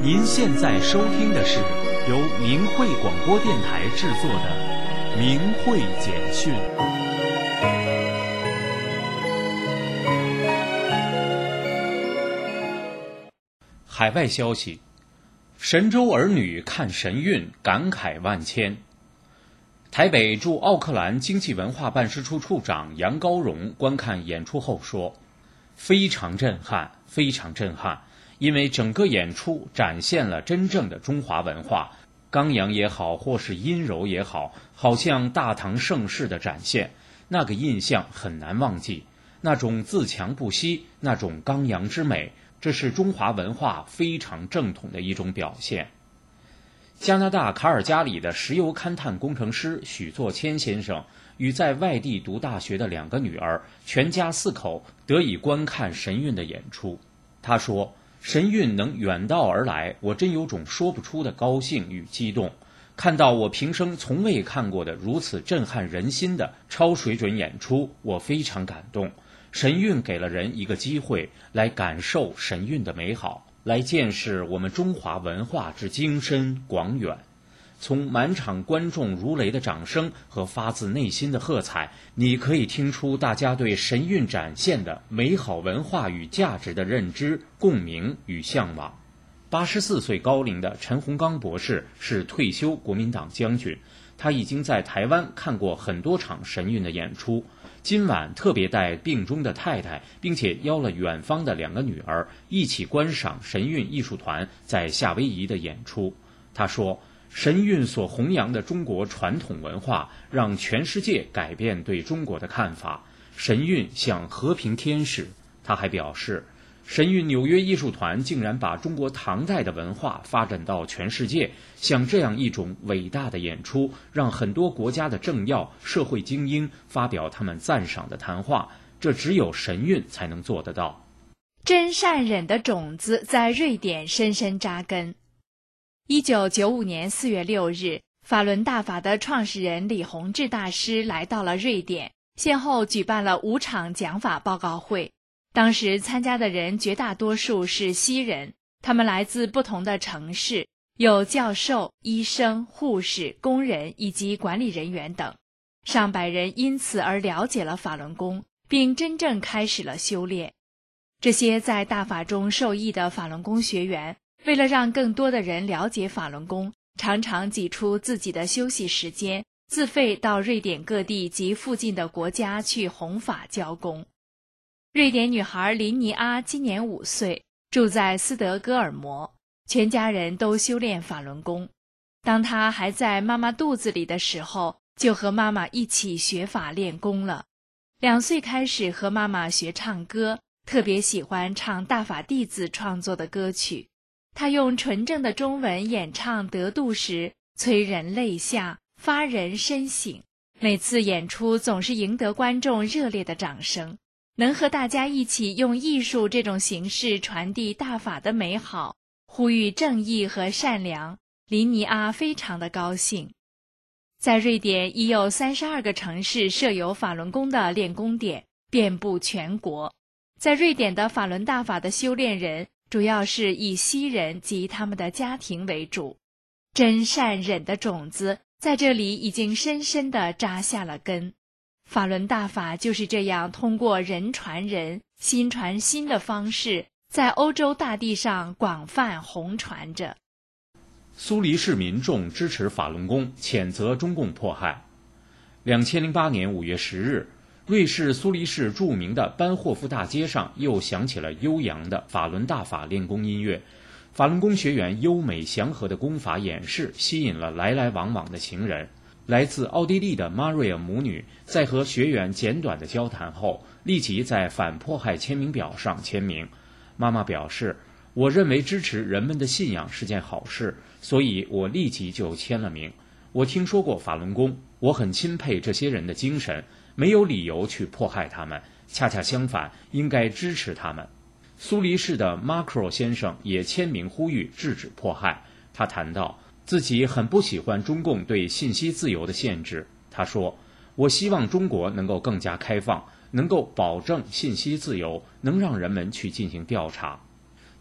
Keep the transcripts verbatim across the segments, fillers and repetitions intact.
您现在收听的是由明慧广播电台制作的《明慧简讯》。海外消息：神州儿女看神韵，感慨万千。台北驻奥克兰经济文化办事处处长杨高荣观看演出后说：“非常震撼，非常震撼。”因为整个演出展现了真正的中华文化，刚阳也好，或是阴柔也好，好像大唐盛世的展现，那个印象很难忘记。那种自强不息，那种刚阳之美，这是中华文化非常正统的一种表现。加拿大卡尔加里的石油勘探工程师许作谦先生与在外地读大学的两个女儿，全家四口得以观看神韵的演出。他说：“神韵能远道而来，我真有种说不出的高兴与激动。看到我平生从未看过的如此震撼人心的超水准演出，我非常感动。神韵给了人一个机会来感受神韵的美好，来见识我们中华文化之精深广远。从满场观众如雷的掌声和发自内心的喝彩，你可以听出大家对神韵展现的美好文化与价值的认知、共鸣与向往。”八十四岁高龄的陈洪刚博士是退休国民党将军，他已经在台湾看过很多场神韵的演出，今晚特别带病中的太太，并且邀了远方的两个女儿一起观赏神韵艺术团在夏威夷的演出。他说：“神韵所弘扬的中国传统文化，让全世界改变对中国的看法。神韵像和平天使。”他还表示，神韵纽约艺术团竟然把中国唐代的文化发展到全世界，像这样一种伟大的演出，让很多国家的政要、社会精英发表他们赞赏的谈话，这只有神韵才能做得到。 真善忍的种子在瑞典深深扎根。一九九五年四月六日，法轮大法的创始人李洪志大师来到了瑞典，先后举办了五场讲法报告会。当时参加的人绝大多数是西人，他们来自不同的城市，有教授、医生、护士、工人以及管理人员等。上百人因此而了解了法轮功，并真正开始了修炼。这些在大法中受益的法轮功学员，为了让更多的人了解法轮功，常常挤出自己的休息时间，自费到瑞典各地及附近的国家去弘法教功。瑞典女孩林尼阿今年五岁，住在斯德哥尔摩，全家人都修炼法轮功。当她还在妈妈肚子里的时候，就和妈妈一起学法练功了。两岁开始和妈妈学唱歌，特别喜欢唱大法弟子创作的歌曲。她用纯正的中文演唱得度时，催人泪下，发人深省。每次演出总是赢得观众热烈的掌声。能和大家一起用艺术这种形式传递大法的美好，呼吁正义和善良，林尼阿非常的高兴。在瑞典已有三十二个城市设有法轮功的练功点，遍布全国。在瑞典的法轮大法的修炼人主要是以西人及他们的家庭为主，真善忍的种子在这里已经深深地扎下了根。法轮大法就是这样通过人传人、心传心的方式，在欧洲大地上广泛弘传着。 苏黎世民众支持法轮功，谴责中共迫害。两千零八年五月十日，瑞士苏黎世著名的班霍夫大街上又响起了悠扬的法轮大法练功音乐。法轮功学员优美祥和的功法演示吸引了来来往往的行人。来自奥地利的马瑞尔母女在和学员简短的交谈后，立即在反迫害签名表上签名。妈妈表示：“我认为支持人们的信仰是件好事，所以我立即就签了名。我听说过法轮功，我很钦佩这些人的精神，没有理由去迫害他们，恰恰相反，应该支持他们。”苏黎世的 Macro 先生也签名呼吁制止迫害。他谈到自己很不喜欢中共对信息自由的限制。他说：“我希望中国能够更加开放，能够保证信息自由，能让人们去进行调查。”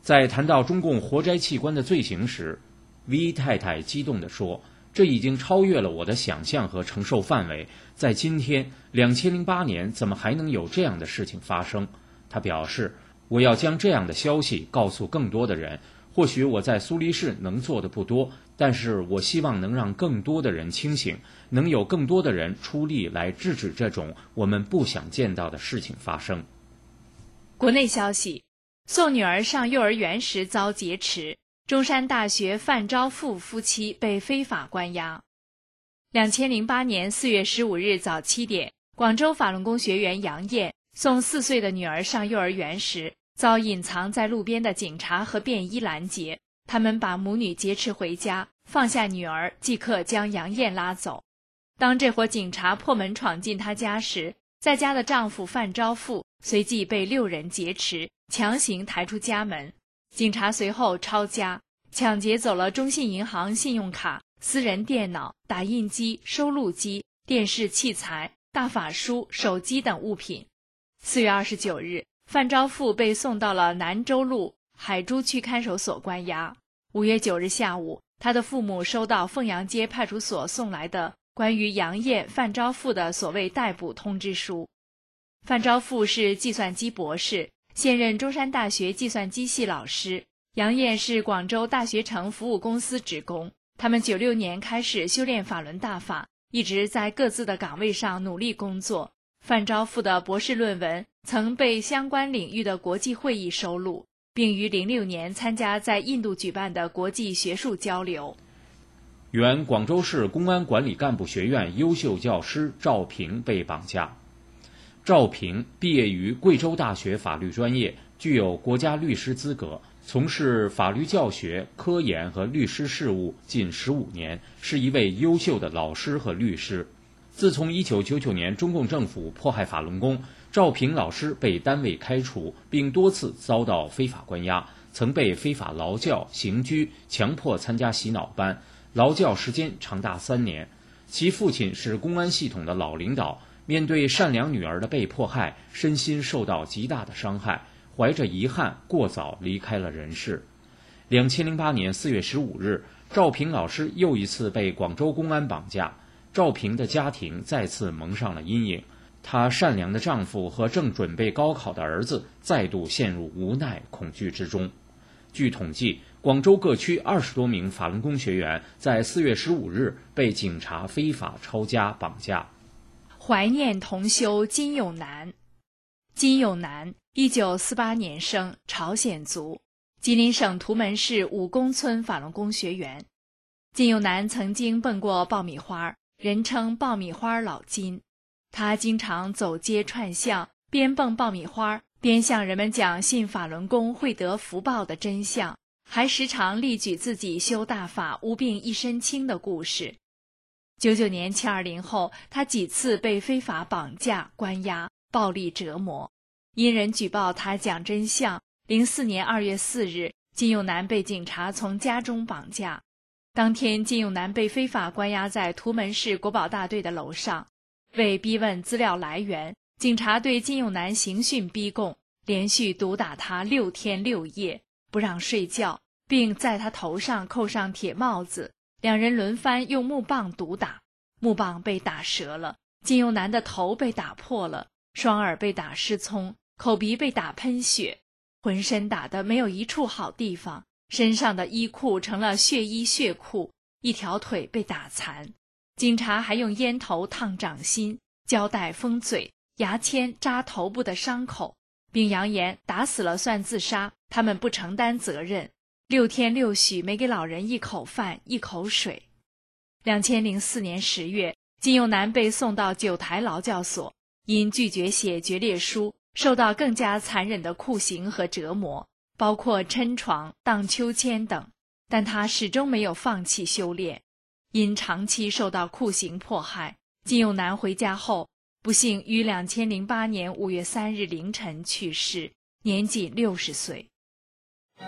在谈到中共活摘器官的罪行时， V 太太激动地说，这已经超越了我的想象和承受范围，在今天两千零八年怎么还能有这样的事情发生？她表示，我要将这样的消息告诉更多的人，或许我在苏黎世能做的不多，但是我希望能让更多的人清醒，能有更多的人出力来制止这种我们不想见到的事情发生。 国内消息，送女儿上幼儿园时遭劫持，中山大学范昭富夫妻被非法关押。两千零八年四月十五日早七点，广州法轮功学员杨艳送四岁的女儿上幼儿园时，遭隐藏在路边的警察和便衣拦截，他们把母女劫持回家，放下女儿，即刻将杨艳拉走。当这伙警察破门闯进她家时，在家的丈夫范昭富随即被六人劫持，强行抬出家门。警察随后抄家，抢劫走了中信银行信用卡、私人电脑、打印机、收录机、电视器材、大法书、手机等物品。四月二十九日，范昭富被送到了南州路海珠区看守所关押。五月九日下午，他的父母收到凤阳街派出所送来的关于杨艳、范昭富的所谓逮捕通知书。范昭富是计算机博士，现任中山大学计算机系老师。杨艳是广州大学城服务公司职工。他们九六年开始修炼法轮大法，一直在各自的岗位上努力工作。范昭富的博士论文曾被相关领域的国际会议收录，并于零六年参加在印度举办的国际学术交流。 原广州市公安管理干部学院优秀教师赵平被绑架。赵平毕业于贵州大学法律专业，具有国家律师资格，从事法律教学、科研和律师事务近十五年，是一位优秀的老师和律师。自从一九九九年中共政府迫害法轮功，赵平老师被单位开除，并多次遭到非法关押，曾被非法劳教、刑拘，强迫参加洗脑班，劳教时间长达三年。其父亲是公安系统的老领导，面对善良女儿的被迫害，身心受到极大的伤害，怀着遗憾过早离开了人世。两千零八年四月十五日，赵平老师又一次被广州公安绑架。赵平的家庭再次蒙上了阴影，她善良的丈夫和正准备高考的儿子再度陷入无奈恐惧之中。据统计，广州各区二十多名法轮功学员在四月十五日被警察非法抄家绑架。 怀念同修金永南。金永南，一九四八年生，朝鲜族，吉林省图门市武公村法轮功学员。金永南曾经奔过爆米花，人称爆米花老金。他经常走街串巷，边蹦爆米花边向人们讲信法轮功会得福报的真相，还时常例举自己修大法无病一身轻的故事。九九年七二零后，他几次被非法绑架、关押、暴力折磨。因人举报他讲真相，零四年二月四日，金永南被警察从家中绑架。当天，金永南被非法关押在图门市国保大队的楼上。为逼问资料来源，警察对金永南刑讯逼供，连续毒打他六天六夜，不让睡觉，并在他头上扣上铁帽子，两人轮番用木棒毒打，木棒被打折了，金永南的头被打破了，双耳被打失聪，口鼻被打喷血，浑身打得没有一处好地方，身上的衣裤成了血衣血裤，一条腿被打残。警察还用烟头烫掌心，胶带封嘴，牙签扎头部的伤口，并扬言打死了算自杀，他们不承担责任。六天六许没给老人一口饭一口水。两千零四年十月，金永南被送到九台劳教所，因拒绝写决裂书，受到更加残忍的酷刑和折磨，包括抻床、荡秋千等，但他始终没有放弃修炼。因长期受到酷刑迫害，金永南回家后，不幸于两千零八年五月三日凌晨去世，年仅六十岁。 以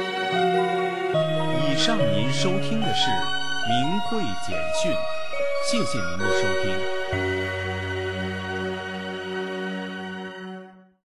上您收听的是明慧简讯，谢谢您的收听。